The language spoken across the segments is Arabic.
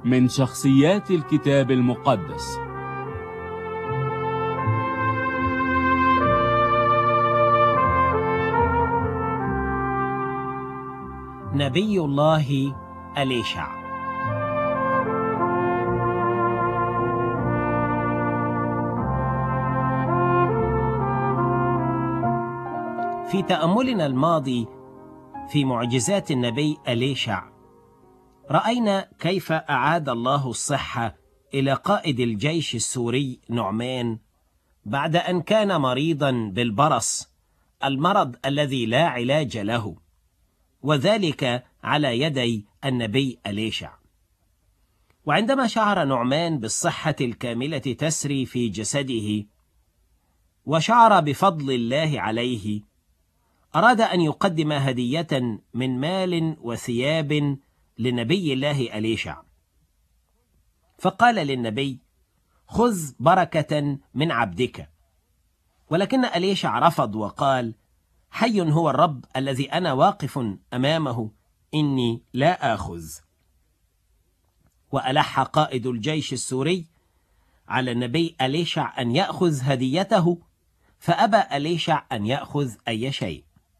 من شخصيات الكتاب المقدس. نبي الله أليشع. في تأملنا الماضي في معجزات النبي أليشع، رأينا كيف أعاد الله الصحة إلى قائد الجيش السوري نعمان بعد أن كان مريضا بالبرص، المرض الذي لا علاج له، وذلك على يدي النبي أليشع. وعندما شعر نعمان بالصحة الكاملة تسري في جسده وشعر بفضل الله عليه، أراد أن يقدم هدية من مال وثياب لنبي الله أليشع، فقال للنبي: خذ بركة من عبدك. ولكن أليشع رفض وقال: حي هو الرب الذي أنا واقف أمامه، إني لا آخذ. وألح قائد الجيش السوري على النبي أليشع أن يأخذ هديته، فأبى أليشع أن يأخذ أي شيء.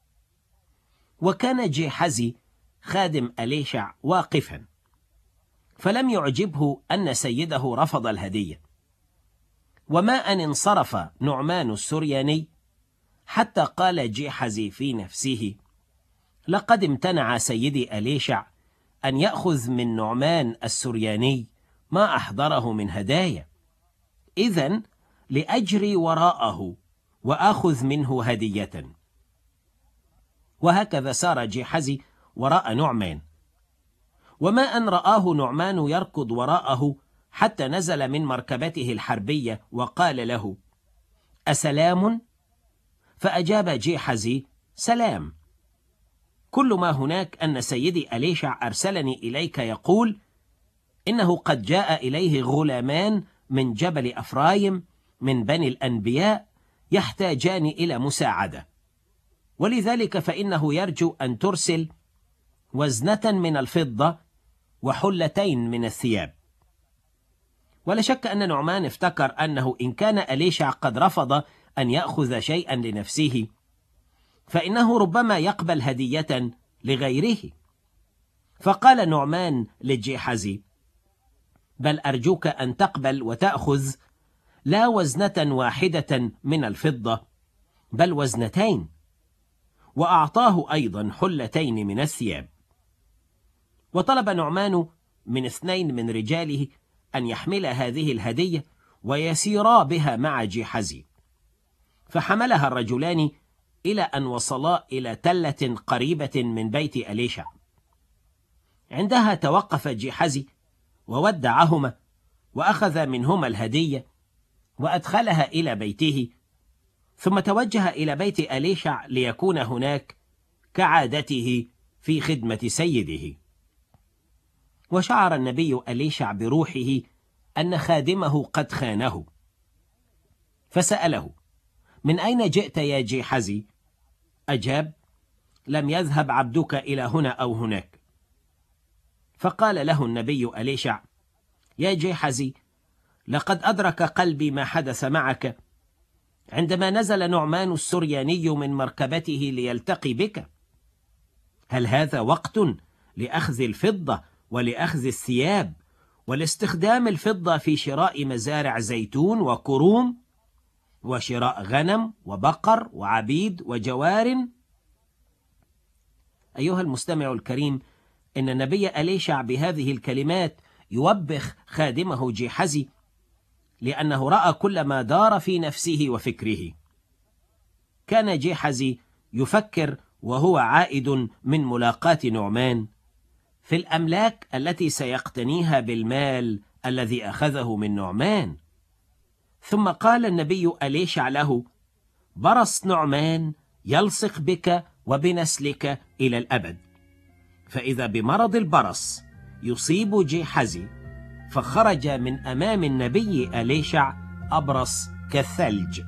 وكان جيحزي خادم أليشع واقفا، فلم يعجبه أن سيده رفض الهدية. وما أن انصرف نعمان السرياني حتى قال جيحزي في نفسه: لقد امتنع سيدي أليشع أن يأخذ من نعمان السرياني ما أحضره من هدايا، إذن لأجري وراءه وآخذ منه هدية. وهكذا سار جيحزي وراء نعمان، وما أن رآه نعمان يركض وراءه حتى نزل من مركبته الحربية وقال له: أسلام؟ فأجاب جيحزي: سلام. كل ما هناك أن سيدي أليشع أرسلني إليك يقول إنه قد جاء إليه غلامان من جبل أفرايم من بني الأنبياء يحتاجان إلى مساعدة، ولذلك فإنه يرجو أن ترسل وزنة من الفضة وحلتين من الثياب. ولا شك أن نعمان افتكر أنه إن كان أليشع قد رفض أن يأخذ شيئا لنفسه، فإنه ربما يقبل هدية لغيره. فقال نعمان لجيحزي: بل أرجوك أن تقبل وتأخذ لا وزنة واحدة من الفضة، بل وزنتين. وأعطاه أيضا حلتين من الثياب. وطلب نعمان من 2 من رجاله أن يحمل هذه الهدية ويسيرا بها مع جيحزي، فحملها الرجلان إلى أن وصلا إلى تلة قريبة من بيت أليشع. عندها توقف جيحزي وودعهما وأخذ منهما الهدية وأدخلها إلى بيته، ثم توجه إلى بيت أليشع ليكون هناك كعادته في خدمة سيده. وشعر النبي أليشع بروحه أن خادمه قد خانه، فسأله: من أين جئت يا جيحزي؟ أجاب: لم يذهب عبدك إلى هنا أو هناك. فقال له النبي أليشع: يا جيحزي، لقد أدرك قلبي ما حدث معك عندما نزل نعمان السرياني من مركبته ليلتقي بك. هل هذا وقت لأخذ الفضة ولأخذ الثياب ولاستخدام الفضة في شراء مزارع زيتون وكروم وشراء غنم وبقر وعبيد وجوار؟ أيها المستمع الكريم، إن النبي أليشع بهذه الكلمات يوبخ خادمه جيحزي، لأنه رأى كل ما دار في نفسه وفكره. كان جيحزي يفكر وهو عائد من ملاقاة نعمان في الأملاك التي سيقتنيها بالمال الذي أخذه من نعمان. ثم قال النبي أليشع له: برص نعمان يلصق بك وبنسلك إلى الأبد. فإذا بمرض البرص يصيب جيحزي، فخرج من أمام النبي أليشع أبرص كالثلج.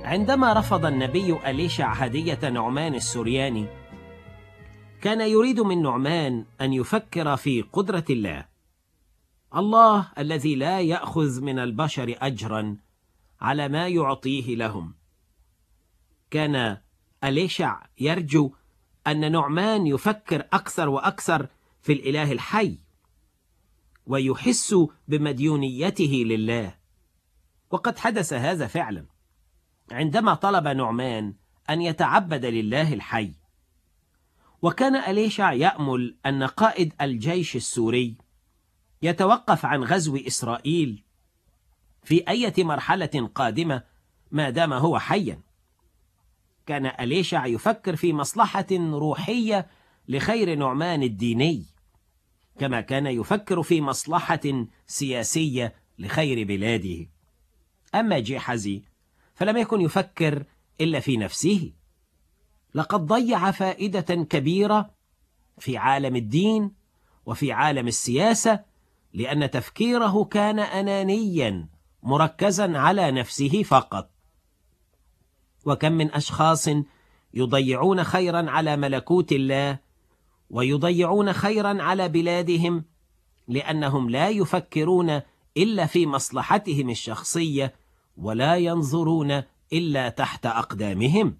عندما رفض النبي أليشع هدية نعمان السورياني، كان يريد من نعمان أن يفكر في قدرة الله، الله الذي لا يأخذ من البشر أجرا على ما يعطيه لهم. كان أليشع يرجو أن نعمان يفكر أكثر وأكثر في الإله الحي ويحس بمديونيته لله، وقد حدث هذا فعلا عندما طلب نعمان أن يتعبد لله الحي. وكان أليشع يأمل أن قائد الجيش السوري يتوقف عن غزو إسرائيل في أي مرحلة قادمة ما دام هو حيا. كان أليشع يفكر في مصلحة روحية لخير نعمان الديني، كما كان يفكر في مصلحة سياسية لخير بلاده. أما جيحزي فلم يكن يفكر إلا في نفسه. لقد ضيع فائدة كبيرة في عالم الدين وفي عالم السياسة، لأن تفكيره كان أنانيا مركزا على نفسه فقط. وكم من أشخاص يضيعون خيرا على ملكوت الله ويضيعون خيرا على بلادهم لأنهم لا يفكرون إلا في مصلحتهم الشخصية ولا ينظرون إلا تحت أقدامهم.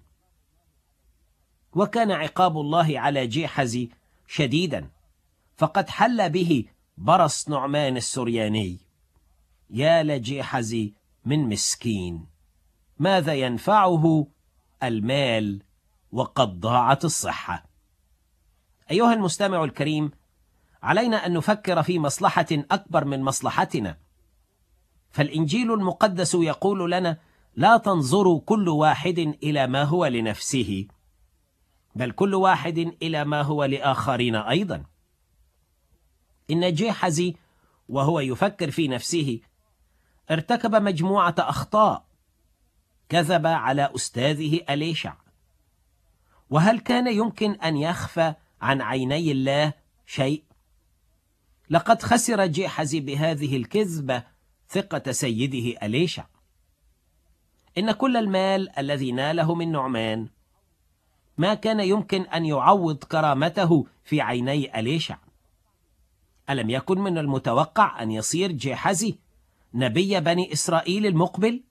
وكان عقاب الله على جيحزي شديدا، فقد حل به برص نعمان السرياني. يا لجيحزي من مسكين، ماذا ينفعه المال وقد ضاعت الصحة؟ أيها المستمع الكريم، علينا أن نفكر في مصلحة أكبر من مصلحتنا، فالإنجيل المقدس يقول لنا: لا تنظروا كل واحد إلى ما هو لنفسه، بل كل واحد إلى ما هو لآخرين أيضا. إن جيحزي وهو يفكر في نفسه ارتكب مجموعة أخطاء. كذب على أستاذه أليشع، وهل كان يمكن أن يخفى عن عيني الله شيء؟ لقد خسر جيحزي بهذه الكذبة ثقة سيده أليشع. إن كل المال الذي ناله من نعمان ما كان يمكن أن يعوض كرامته في عيني أليشع. ألم يكن من المتوقع أن يصير جيحزي نبي بني إسرائيل المقبل؟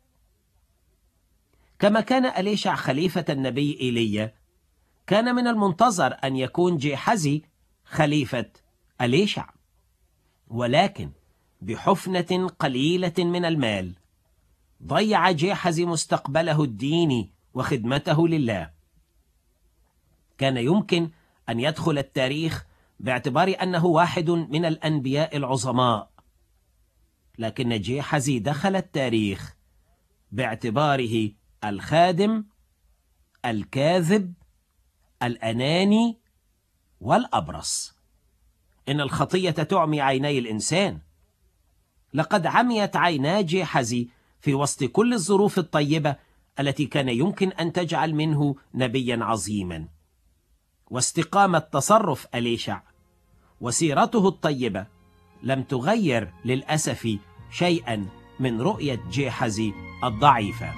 كما كان أليشع خليفة النبي إيليا، كان من المنتظر أن يكون جيحزي خليفة أليشع، ولكن بحفنة قليلة من المال ضيع جيحزي مستقبله الديني وخدمته لله. كان يمكن أن يدخل التاريخ باعتبار أنه واحد من الأنبياء العظماء، لكن جيحزي دخل التاريخ باعتباره الخادم الكاذب الأناني والأبرص. إن الخطية تعمي عيني الإنسان. لقد عميت عينا جيحزي في وسط كل الظروف الطيبة التي كان يمكن أن تجعل منه نبيا عظيما. واستقامة تصرف أليشع وسيرته الطيبة لم تغير للأسف شيئا من رؤية جيحزي الضعيفة.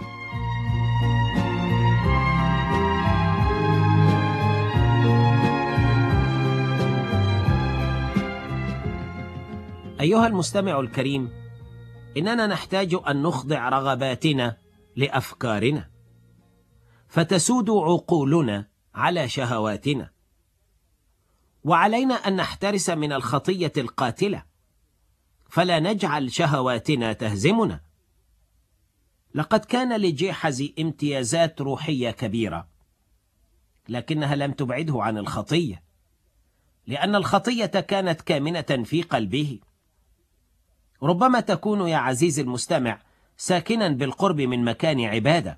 أيها المستمع الكريم، إننا نحتاج أن نخضع رغباتنا لأفكارنا، فتسود عقولنا على شهواتنا، وعلينا أن نحترس من الخطية القاتلة، فلا نجعل شهواتنا تهزمنا. لقد كان لجيحزي امتيازات روحية كبيرة، لكنها لم تبعده عن الخطية، لأن الخطية كانت كامنة في قلبه. ربما تكون يا عزيزي المستمع ساكنا بالقرب من مكان عبادة.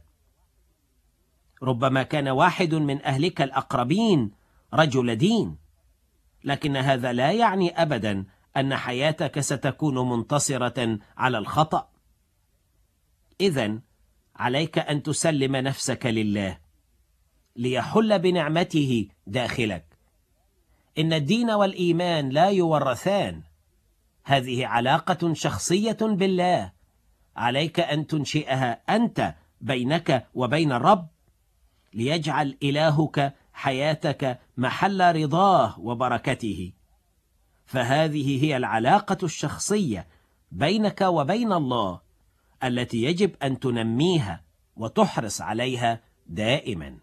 ربما كان واحد من أهلك الأقربين رجل دين، لكن هذا لا يعني أبدا أن حياتك ستكون منتصرة على الخطأ. إذن عليك أن تسلم نفسك لله ليحل بنعمته داخلك. إن الدين والإيمان لا يورثان، هذه علاقة شخصية بالله، عليك أن تنشئها أنت بينك وبين الرب، ليجعل إلهك حياتك محل رضاه وبركته. فهذه هي العلاقة الشخصية بينك وبين الله التي يجب أن تنميها وتحرص عليها دائما.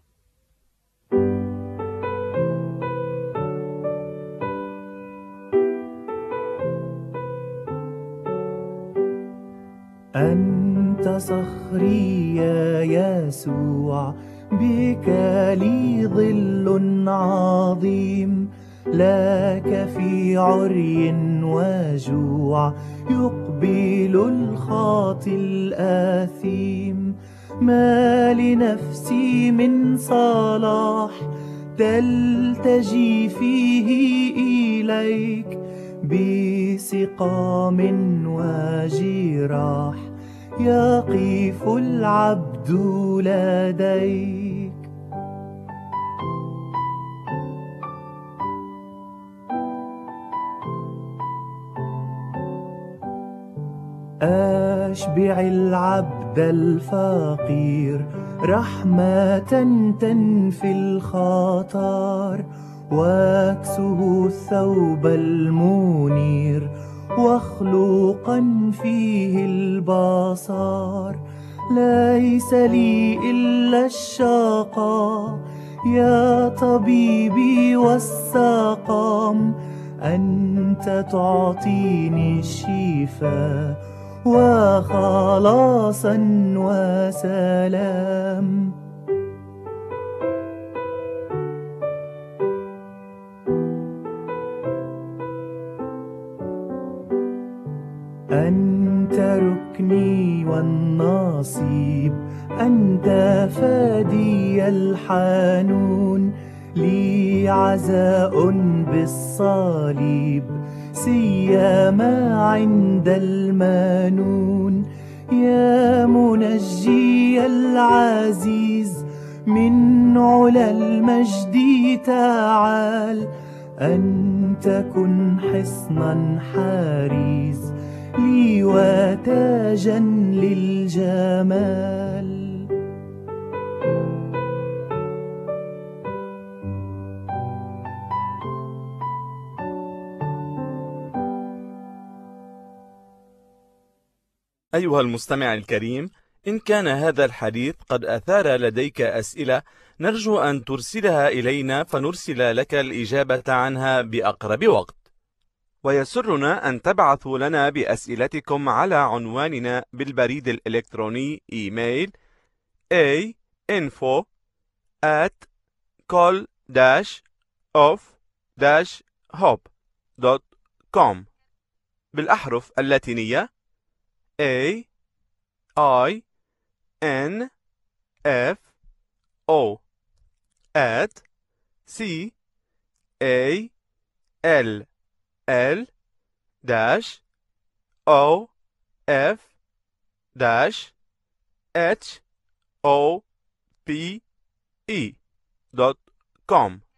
أنت صخري يا يسوع، بك لي ظل عظيم، لك في عري وجوع يقبل الخاطي الآثيم. ما لنفسي من صلاح تلتجي فيه إليك، بسقام وجراح يقف العبد لديك. أشبع العبد الفقير رحمة تنفي الخطر، واكسه الثوب المنير واخلقا فيه البصر. ليس لي إلا الشقاء يا طبيبي والسقام، أنت تعطيني الشفاء وخلاصا وسلام. أنت ركني والنصيب، أنت فادي الحنون، لي عزاء بالصليب سيما عند المنون. يا منجي العزيز من علا المجد تعال، أنت كن حصنا حارس لي وتاجا للجمال. أيها المستمع الكريم، إن كان هذا الحديث قد أثار لديك أسئلة، نرجو أن ترسلها إلينا فنرسل لك الإجابة عنها بأقرب وقت. ويسرنا أن تبعثوا لنا بأسئلتكم على عنواننا بالبريد الإلكتروني إيميل info@call-of-hope.com بالأحرف اللاتينية AINFO@CALL-OFF.com.